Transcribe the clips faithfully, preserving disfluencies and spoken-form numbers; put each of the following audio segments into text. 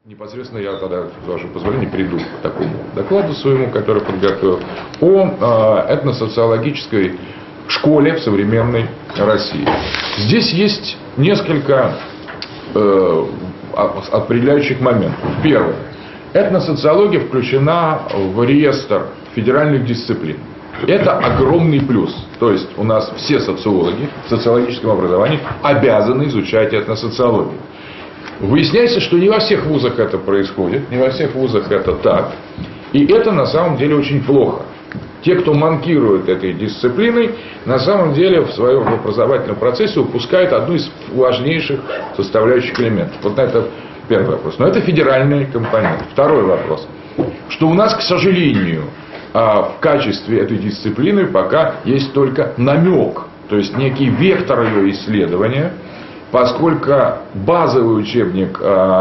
Непосредственно я тогда, с вашего позволения, перейду к такому докладу своему, который подготовил, о э, этносоциологической школе в современной России. Здесь есть несколько э, определяющих моментов. Первое. Этносоциология включена в реестр федеральных дисциплин. Это огромный плюс. То есть у нас все социологи в социологическом образовании обязаны изучать этносоциологию. Выясняется, что не во всех вузах это происходит, не во всех вузах это так. И это на самом деле очень плохо. Те, кто манкирует этой дисциплиной, на самом деле в своем образовательном процессе упускают одну из важнейших составляющих элементов. Вот это первый вопрос. Но это федеральный компонент. Второй вопрос. Что у нас, к сожалению, в качестве этой дисциплины пока есть только намек. То есть некий вектор ее исследования. Поскольку базовый учебник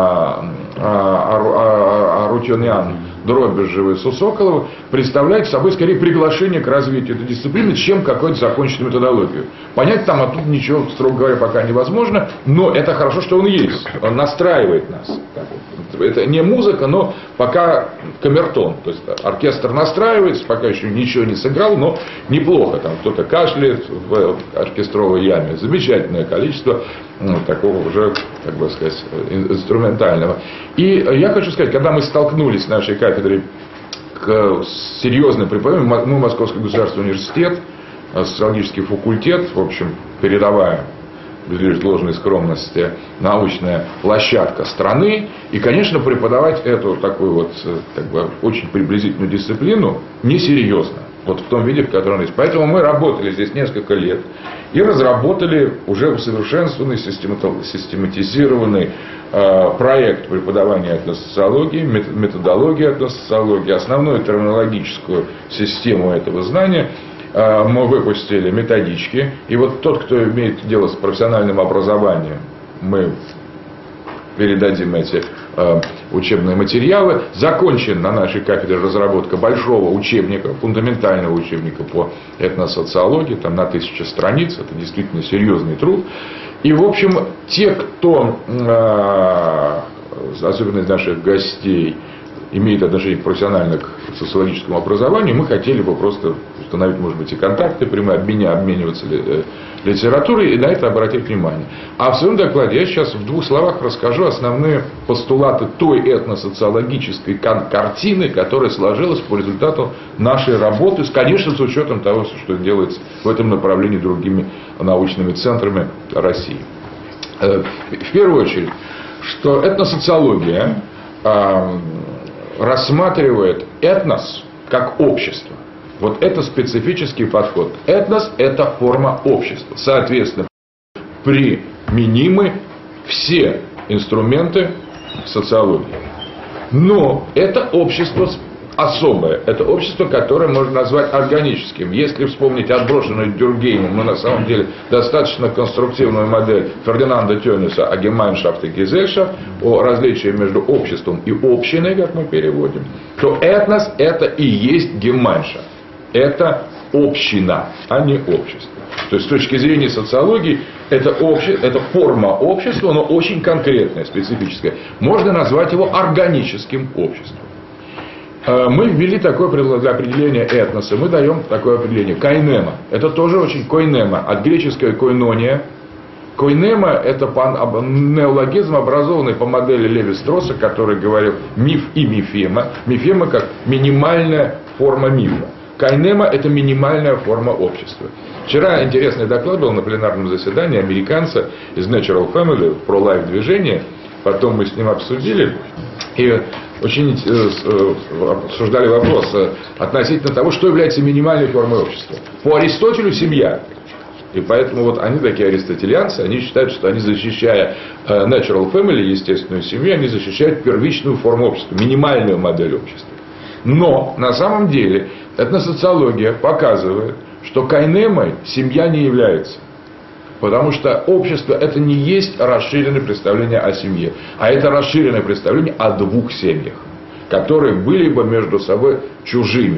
Арутюнян, Дробежева и Сусоколова представляет собой скорее приглашение к развитию этой дисциплины, чем какую-то законченную методологию. Понять там оттуда ничего, строго говоря, пока невозможно, но это хорошо, что он есть. Он настраивает нас. Это не музыка, но пока камертон. То есть оркестр настраивается, пока еще ничего не сыграл, но неплохо. Там кто-то кашляет в оркестровой яме. Замечательное количество ну, такого уже, как бы сказать, инструментального. И я хочу сказать, когда мы столкнулись в нашей кафедре к серьезным преподаваниям, мы Московский государственный университет, социологический факультет, в общем, передовая, без лишней ложной скромности, научная площадка страны. И, конечно, преподавать эту такую вот, как бы, очень приблизительную дисциплину несерьезно. Вот в том виде, в котором он есть. Поэтому мы работали здесь несколько лет и разработали уже усовершенствованный, систематизированный э, проект преподавания этносоциологии, методологии этносоциологии, основную терминологическую систему этого знания. Э, мы выпустили методички. И вот тот, кто имеет дело с профессиональным образованием, мы передадим эти э, учебные материалы. Закончен на нашей кафедре разработка большого учебника, фундаментального учебника по этносоциологии, там на тысячу страниц, это действительно серьезный труд. И, в общем, те, кто, э, особенно из наших гостей, имеет отношение профессионально к социологическому образованию, мы хотели бы просто установить, может быть, и контакты, прямые обменя, обмениваться литературой и на это обратить внимание. А в своем докладе я сейчас в двух словах расскажу основные постулаты той этносоциологической картины, которая сложилась по результату нашей работы, конечно, с учетом того, что делается в этом направлении другими научными центрами России. В первую очередь, что этносоциология рассматривает этнос как общество. Вот это специфический подход. Этнос – это форма общества. Соответственно, применимы все инструменты социологии. Но это общество особое. Это общество, которое можно назвать органическим. Если вспомнить отброшенную Дюркгеймом, но на самом деле достаточно конструктивную модель Фердинанда Тёниса о Gemeinschaft и Gesellschaft, о различии между обществом и общиной, как мы переводим, то этнос – это и есть Gemeinschaft. Это община, а не общество. То есть с точки зрения социологии это, обще... это форма общества, но очень конкретная, специфическая. Можно назвать его органическим обществом. Мы ввели такое для определения этноса, мы даем такое определение койнема. Это тоже очень койнема, от греческого койнония. Койнема – это неологизм, образованный по модели Леви-Стросса, который говорил миф и мифема. Мифема как минимальная форма мифа. Койнема – это минимальная форма общества. Вчера интересный доклад был на пленарном заседании американца из Natural Family, про-лайф движение. Потом мы с ним обсудили и очень обсуждали вопрос относительно того, что является минимальной формой общества. По Аристотелю семья. И поэтому вот они такие аристотелианцы, они считают, что они, защищая natural family, естественную семью, они защищают первичную форму общества, минимальную модель общества. Но на самом деле этносоциология показывает, что койнемой семья не является. Потому что общество это не есть расширенное представление о семье, а это расширенное представление о двух семьях, которые были бы между собой чужими.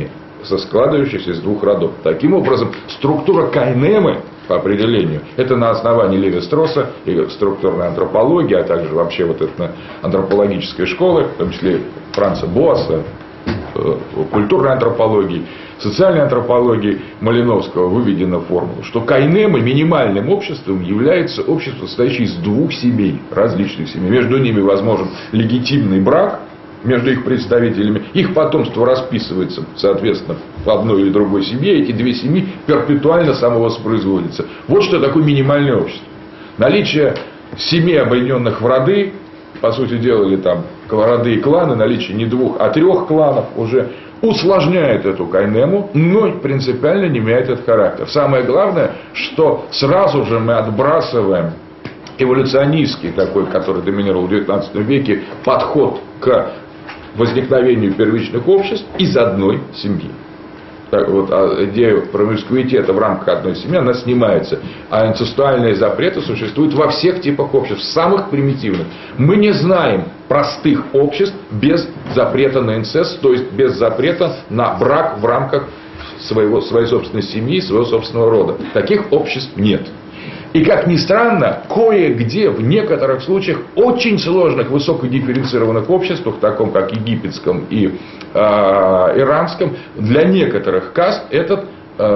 складывающихся из двух родов. Таким образом, структура кайнемы, по определению, это на основании Леви-Стросса и структурной антропологии, а также вообще вот этой антропологической школы, в том числе Франца Боаса, культурной антропологии, социальной антропологии Малиновского выведена формула, что кайнемы минимальным обществом является общество, состоящее из двух семей, различных семей. Между ними возможен легитимный брак, между их представителями, их потомство расписывается, соответственно, в одной или другой семье, эти две семьи перпетуально самовоспроизводятся. Вот что такое минимальное общество. Наличие семи объединенных в роды, по сути дела, или там роды и кланы, наличие не двух, а трех кланов уже усложняет эту кайнему, но принципиально не меняет этот характер. Самое главное, что сразу же мы отбрасываем эволюционистский такой, который доминировал в девятнадцатом веке, подход к возникновению первичных обществ из одной семьи. Так вот, а идея промискуитета в рамках одной семьи, она снимается. А инцестуальные запреты существуют во всех типах обществ, самых примитивных. Мы не знаем простых обществ без запрета на инцест, то есть без запрета на брак в рамках своего, своей собственной семьи, своего собственного рода. Таких обществ нет. И, как ни странно, кое-где, в некоторых случаях, очень сложных, высокодифференцированных обществах, таком как египетском и э, иранском, для некоторых каст этот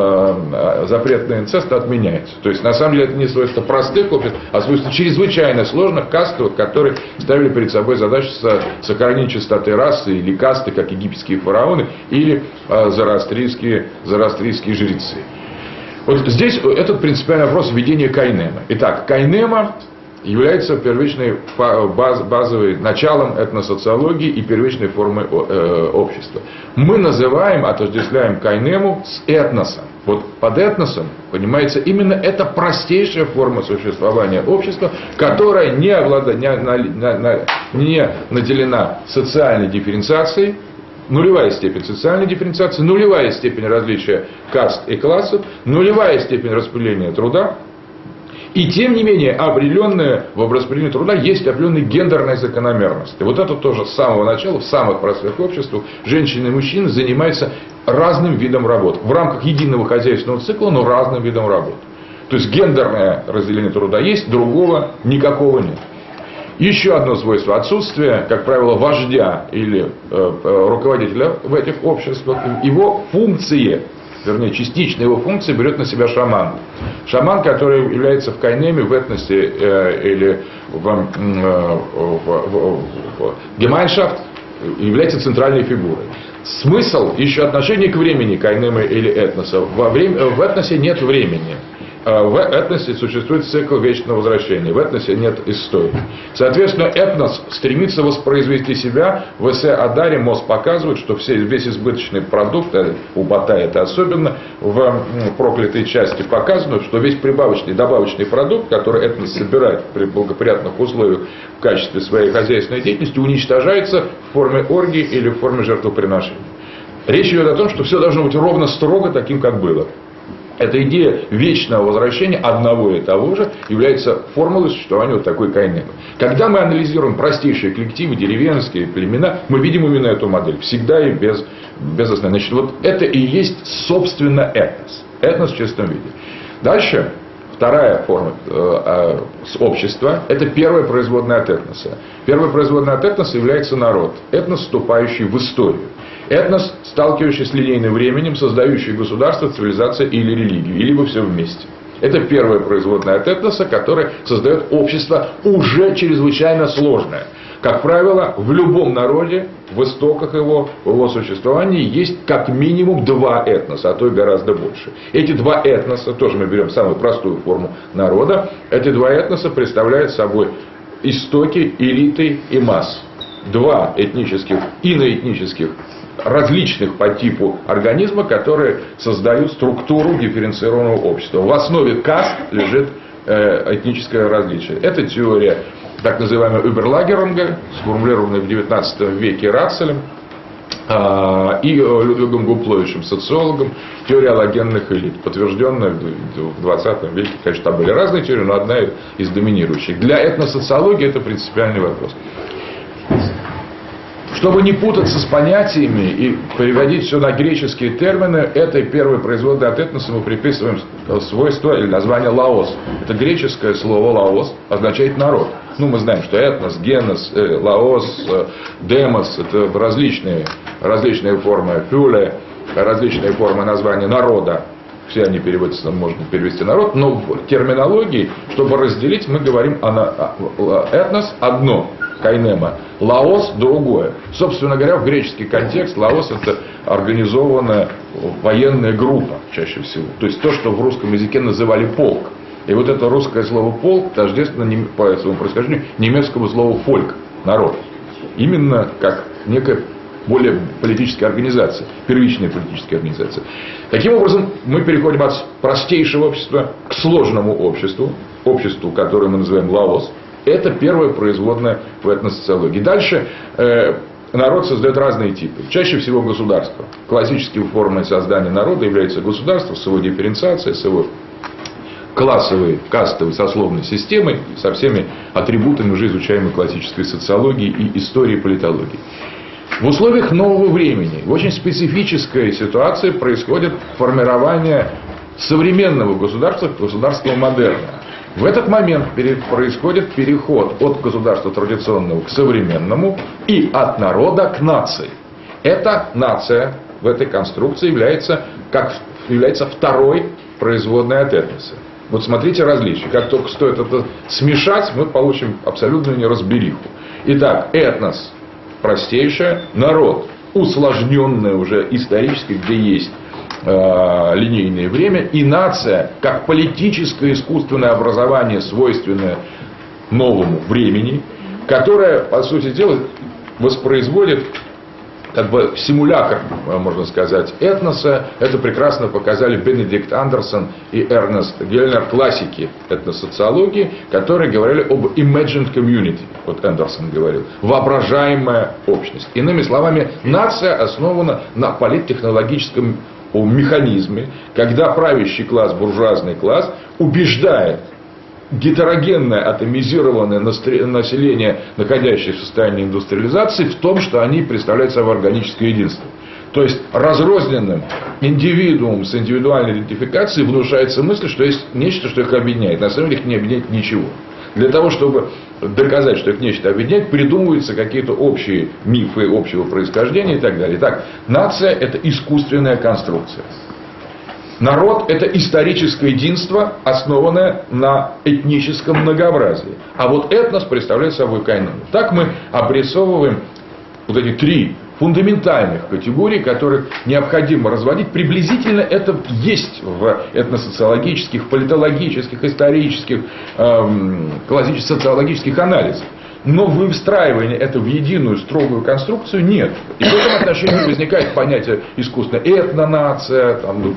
э, запрет на инцест отменяется. То есть, на самом деле, это не свойство простых обществ, а свойство чрезвычайно сложных каст, которые ставили перед собой задачу сохранить чистоты расы или касты, как египетские фараоны, или э, зороастрийские, зороастрийские жрецы. Вот здесь этот принципиальный вопрос введения кайнемы. Итак, кайнема является первичной баз, базовым началом этносоциологии и первичной формой э, общества. Мы называем, отождествляем кайнему с этносом. Вот под этносом понимается именно эта простейшая форма существования общества, которая не, облада, не, не, не наделена социальной дифференциацией, нулевая степень социальной дифференциации, нулевая степень различия каст и классов, нулевая степень распределения труда. И тем не менее, определенная в распределении труда есть определенные гендерные закономерности. Вот это тоже с самого начала, в самых простых обществах, женщины и мужчины занимаются разным видом работ. В рамках единого хозяйственного цикла, но разным видом работ. То есть гендерное разделение труда есть, другого никакого нет. Еще одно свойство: отсутствие, как правило, вождя или э, руководителя в этих обществах. Его функции, вернее, частично его функции берет на себя шаман. Шаман, который является в кайнеме, в этносе э, или в, э, в, в, в гемайншафт, является центральной фигурой. Смысл еще отношение к времени кайнемы или этноса. Во время, в этносе нет времени. В этносе существует цикл вечного возвращения. В этносе нет истории. Соответственно, этнос стремится воспроизвести себя. В эссе о Даре Мосс показывает, что все, весь избыточный продукт, у Батая это особенно, в проклятой части показано, что весь прибавочный, добавочный продукт, который этнос собирает при благоприятных условиях в качестве своей хозяйственной деятельности, уничтожается в форме оргии или в форме жертвоприношения. Речь идет о том, что все должно быть ровно строго таким, как было. Эта идея вечного возвращения одного и того же является формулой существования вот такой кайнемы. Когда мы анализируем простейшие коллективы, деревенские племена, мы видим именно эту модель. Всегда и без, без основания. Значит, вот это и есть, собственно, этнос. Этнос в чистом виде. Дальше, вторая форма э, э, общества, это первая производная от этноса. Первая производная от этноса является народ. Этнос, вступающий в историю. Этнос, сталкивающийся с линейным временем, создающий государство, цивилизацию или религию, или либо все вместе. Это первая производная от этноса, которая создает общество уже чрезвычайно сложное. Как правило, в любом народе, в истоках его, в его существовании есть как минимум два этноса, а то и гораздо больше. Эти два этноса, тоже мы берем самую простую форму народа, эти два этноса представляют собой истоки, элиты и масс. Два этнических, иноэтнических, различных по типу организма, которые создают структуру дифференцированного общества. В основе каст лежит э, этническое различие. Это теория так называемого Überlagerung, сформулированная в девятнадцатом веке Ратцелем э, и Людвигом Гупловичем, социологом, теория аллогенных элит, подтвержденная в двадцатом веке. Конечно, там были разные теории, но одна из доминирующих. Для этносоциологии это принципиальный вопрос. Чтобы не путаться с понятиями и переводить все на греческие термины, этой первой производной от этноса мы приписываем свойство или название лаос. Это греческое слово лаос означает народ. Ну, мы знаем, что этнос, генос, э, лаос, э, демос — это различные, различные формы фюле, различные формы названия народа. Все они переводятся, можно перевести народ, но в терминологии, чтобы разделить, мы говорим о этнос одно, кайнема, лаос другое. Собственно говоря, в греческий контекст лаос — это организованная военная группа, чаще всего. То есть то, что в русском языке называли полк. И вот это русское слово полк тождественно по своему происхождению немецкому слову фольк, народ. Именно как некая более политическая организация, первичная политическая организация. Таким образом, мы переходим от простейшего общества к сложному обществу, обществу, которое мы называем лаос. Это первая производная в этносоциологии. Дальше э, народ создает разные типы. Чаще всего государство. Классической формой создания народа является государство с его дифференциацией, с его классовой, кастовой, сословной системой, со всеми атрибутами уже изучаемой классической социологии и истории политологии. В условиях нового времени, в очень специфической ситуации, происходит формирование современного государства к государству модерна. В этот момент происходит переход от государства традиционного к современному и от народа к нации. Эта нация в этой конструкции является, как, является второй производной от этноса. Вот смотрите различия. Как только стоит это смешать, мы получим абсолютную неразбериху. Итак, этнос простейшее, народ усложненное уже исторически, где есть э, линейное время, и нация как политическое искусственное образование, свойственное новому времени, которое, по сути дела, воспроизводит как бы симулятор, можно сказать, этноса. Это прекрасно показали Бенедикт Андерсон и Эрнест Гельнер, классики этносоциологии, которые говорили об imagined community. Вот Андерсон говорил. Воображаемая общность. Иными словами, нация основана на политтехнологическом механизме, когда правящий класс, буржуазный класс, убеждает гетерогенное, атомизированное население, находящееся в состоянии индустриализации, в том, что они представляют собой органическое единство. То есть разрозненным индивидуумом с индивидуальной идентификацией внушается мысль, что есть нечто, что их объединяет. На самом деле их не объединяет ничего. Для того, чтобы доказать, что их нечто объединяет, придумываются какие-то общие мифы общего происхождения и так далее. Итак, нация — это искусственная конструкция. Народ – это историческое единство, основанное на этническом многообразии. А вот этнос представляет собой кайнему. Так мы обрисовываем вот эти три фундаментальных категорий, которые необходимо разводить. Приблизительно это есть в этносоциологических, политологических, исторических, эм, классических социологических анализах. Но в выстраивании это в единую строгую конструкцию нет. И в этом отношении возникает понятие искусственная этнонация, там,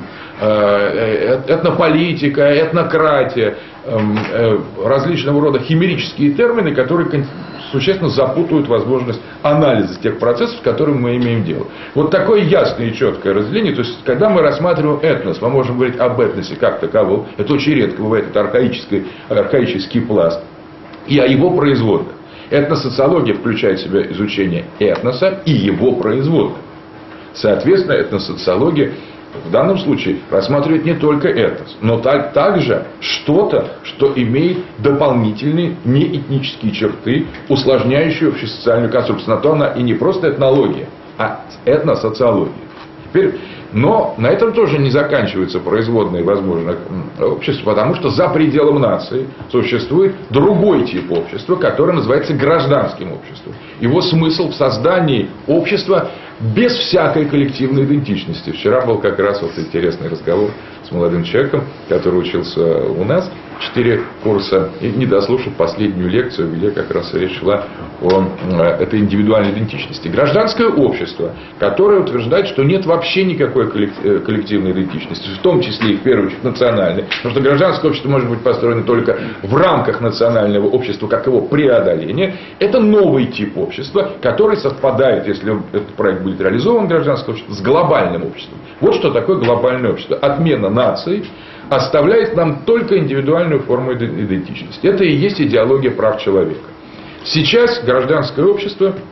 э, этнополитика, этнократия, э, различного рода химерические термины, которые существенно запутывают возможность анализа тех процессов, с которыми мы имеем дело. Вот такое ясное и четкое разделение. То есть, когда мы рассматриваем этнос, мы можем говорить об этносе как таковом. Это очень редко бывает, это архаический, архаический пласт. И о его производных. Этносоциология включает в себя изучение этноса и его производных. Соответственно, этносоциология в данном случае рассматривает не только этнос, но также что-то, что имеет дополнительные неэтнические черты, усложняющие общесоциальную конструкцию. На то она и не просто этнология, а этносоциология. Теперь, но на этом тоже не заканчиваются производные возможных обществ, потому что за пределом нации существует другой тип общества, который называется гражданским обществом. Его смысл в создании общества без всякой коллективной идентичности. Вчера был как раз вот интересный разговор с молодым человеком, который учился у нас четыре курса и не дослушал последнюю лекцию, где как раз речь шла о этой индивидуальной идентичности. Гражданское общество, которое утверждает, что нет вообще никакой коллективной идентичности, в том числе и в первую очередь национальной, потому что гражданское общество может быть построено только в рамках национального общества, как его преодоление. Это новый тип общества, который совпадает, если этот проект будет реализован, гражданское общество, с глобальным обществом. Вот что такое глобальное общество. Отмена наций оставляет нам только индивидуальную форму идентичности. Это и есть идеология прав человека. Сейчас гражданское общество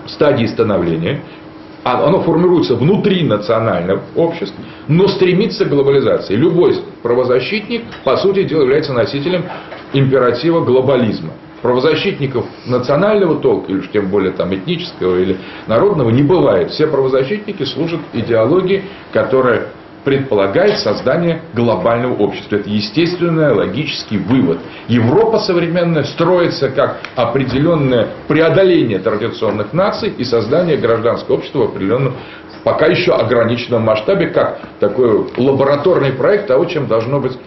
стадии становления. Оно формируется внутри национальных обществ, но стремится к глобализации. Любой правозащитник, по сути дела, является носителем императива глобализма. Правозащитников национального толка, или уж тем более там, этнического или народного, не бывает. Все правозащитники служат идеологии, которая предполагает создание глобального общества. Это естественный логический вывод. Европа современная строится как определенное преодоление традиционных наций и создание гражданского общества в определенном, пока еще ограниченном масштабе, как такой лабораторный проект того, чем должно быть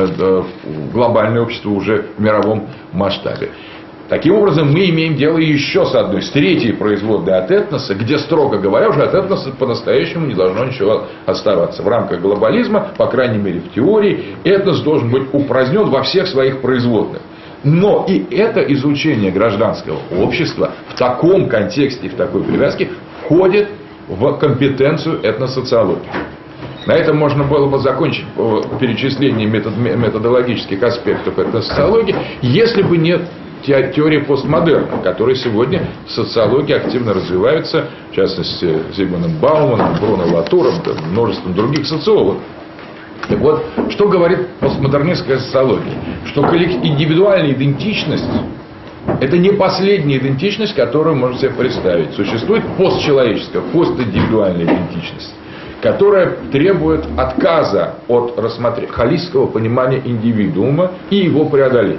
глобальное общество уже в мировом масштабе. Таким образом, мы имеем дело еще с одной, с третьей производной от этноса, где, строго говоря, уже от этноса по-настоящему не должно ничего оставаться. В рамках глобализма, по крайней мере в теории, этнос должен быть упразднен во всех своих производных. Но и это изучение гражданского общества в таком контексте и в такой привязке входит в компетенцию этносоциологии. На этом можно было бы закончить перечисление метод, методологических аспектов этносоциологии, если бы нет теории постмодерна, которая сегодня в социологии активно развивается, в частности, Зигмундом Бауманом, Бруно Латуром, множеством других социологов. Так вот, что говорит постмодернистская социология? Что индивидуальная идентичность – это не последняя идентичность, которую можно себе представить. Существует постчеловеческая, постиндивидуальная идентичность, которая требует отказа от рассмотрения холистического понимания индивидуума и его преодоления.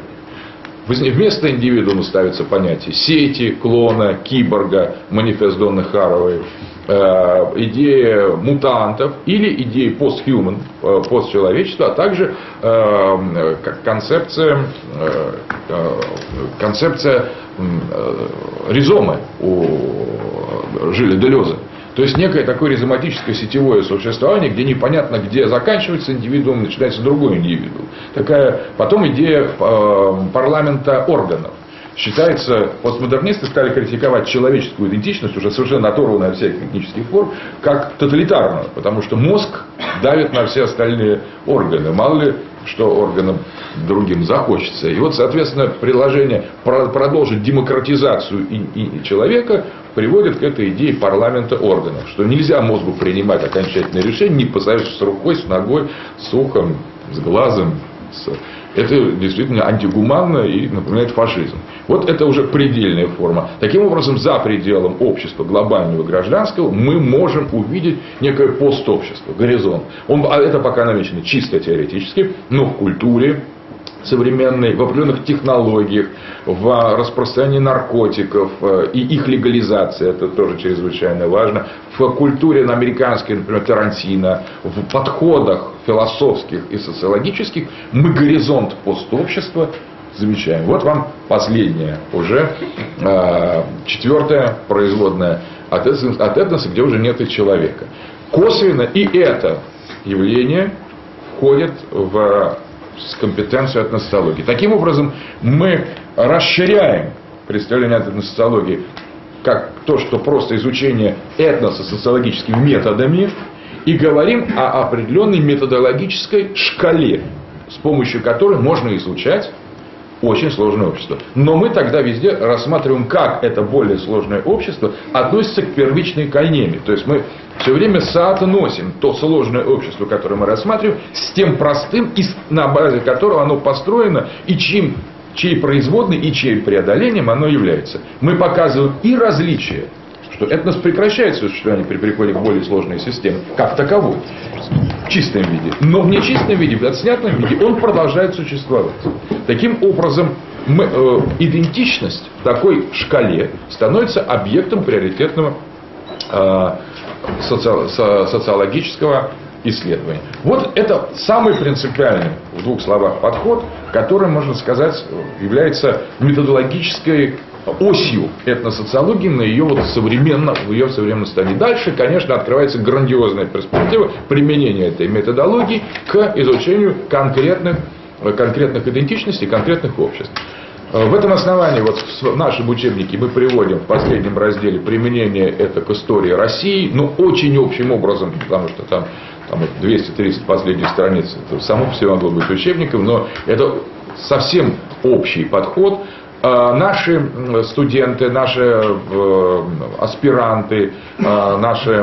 Вместо индивидуума ставится понятие сети, клона, киборга, манифест Донны Харовой, э, идея мутантов или идеи постхуман, э, постчеловечества, а также э, концепция, э, концепция э, ризомы у Жиля Делеза. То есть некое такое ризоматическое сетевое существование, где непонятно, где заканчивается индивидуум, начинается другой индивидуум. Такая потом идея э, парламента органов. Считается, постмодернисты стали критиковать человеческую идентичность, уже совершенно оторванную от всяких этнических форм, как тоталитарную, потому что мозг давит на все остальные органы. Мало ли, что органам другим захочется. И вот, соответственно, предложение продолжить демократизацию человека приводит к этой идее парламента органов, что нельзя мозгу принимать окончательное решение, не посоветовавшись с рукой, с ногой, с ухом, с глазом. С... Это действительно антигуманно и напоминает фашизм. Вот это уже предельная форма. Таким образом, за пределом общества глобального гражданского мы можем увидеть некое постобщество, горизонт. Он, а это пока намечено чисто теоретически, но в культуре современной, в определенных технологиях, в распространении наркотиков и их легализации, это тоже чрезвычайно важно, в культуре американской, например, Тарантино, в подходах философских и социологических мы горизонт постобщества замечаем. Вот вам последняя уже э, четвертая производная от этноса, от этноса, где уже нет и человека. Косвенно и это явление входит в компетенцию этносоциологии. Таким образом, мы расширяем представление от этносоциологии как то, что просто изучение этноса социологическими методами, и говорим о определенной методологической шкале, с помощью которой можно изучать очень сложное общество. Но мы тогда везде рассматриваем, как это более сложное общество относится к первичной кайнеме. То есть мы все время соотносим то сложное общество, которое мы рассматриваем, с тем простым, на базе которого оно построено, и чьим, чьей производной и чьим преодолением оно является. Мы показываем и различия, что этнос прекращает существование при переходе к более сложной системе, как таковой, в чистом виде. Но в нечистом виде, в отснятом виде он продолжает существовать. Таким образом, мы, э, идентичность в такой шкале становится объектом приоритетного э, соци, со, социологического исследования. Вот это самый принципиальный, в двух словах, подход, который, можно сказать, является методологической осью этносоциологии на ее, вот современно, в ее современном состоянии. Дальше, конечно, открывается грандиозная перспектива применения этой методологии к изучению конкретных, конкретных идентичностей, конкретных обществ. В этом основании, вот в нашем учебнике мы приводим в последнем разделе применение это к истории России, но очень общим образом, потому что там, там двести тридцать последних страниц, это само по себе могло быть учебником, но это совсем общий подход Наши студенты, наши аспиранты, наши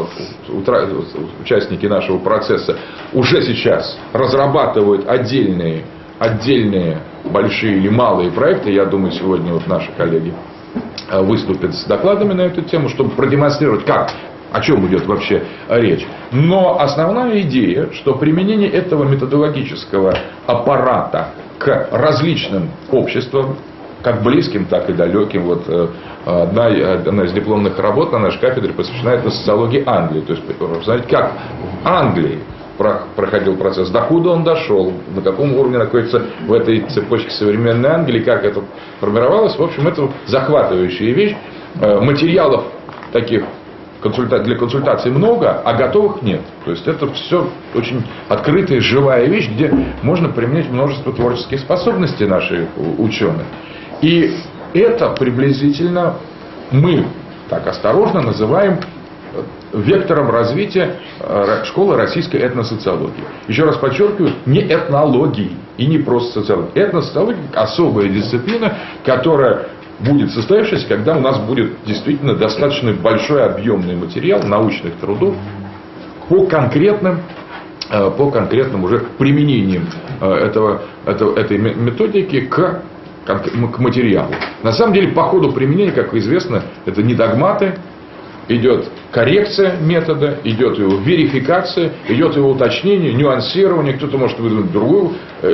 участники нашего процесса уже сейчас разрабатывают отдельные, отдельные большие или малые проекты. Я думаю, сегодня вот наши коллеги выступят с докладами на эту тему, чтобы продемонстрировать, как, о чем идет вообще речь. Но основная идея, что применение этого методологического аппарата к различным обществам, как близким, так и далеким. Вот одна, одна из дипломных работ на нашей кафедре посвящена социологии Англии. То есть, посмотреть, как в Англии проходил процесс, докуда он дошел, на каком уровне находится в этой цепочке современной Англии, как это формировалось. В общем, это захватывающая вещь. Материалов таких для консультаций много, а готовых нет. То есть это все очень открытая, живая вещь, где можно применять множество творческих способностей наших ученых. И это приблизительно мы так осторожно называем вектором развития школы российской этносоциологии. Еще раз подчеркиваю, не этнологии и не просто социологии. Этносоциология – особая дисциплина, которая будет состоявшаяся, когда у нас будет действительно достаточно большой объемный материал научных трудов по конкретным, по конкретным уже применениям этого, этого, этой методики к, к материалу. На самом деле, по ходу применения, как известно, это не догматы, идет коррекция метода, идет его верификация, идет его уточнение, нюансирование. Кто-то может выдвинуть другую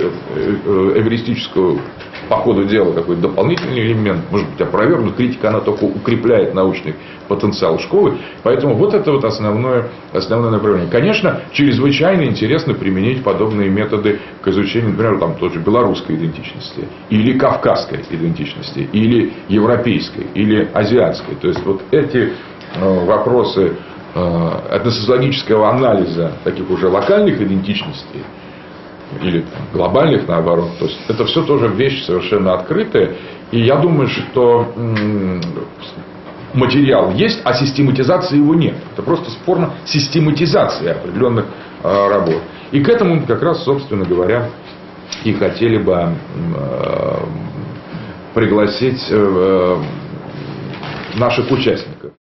эвристическую по ходу дела какой-то дополнительный элемент, может быть опровергнут. Критика, она только укрепляет научный потенциал школы. Поэтому вот это вот основное, основное направление. Конечно, чрезвычайно интересно применить подобные методы к изучению, например, там, той же белорусской идентичности, или кавказской идентичности, или европейской, или азиатской. То есть вот эти вопросы этносоциологического анализа таких уже локальных идентичностей или там, глобальных, наоборот. То есть это все тоже вещь совершенно открытая. И я думаю, что м- материал есть, а систематизации его нет. Это просто форма систематизации определенных э, работ. И к этому как раз, собственно говоря, и хотели бы э, пригласить э, наших участников.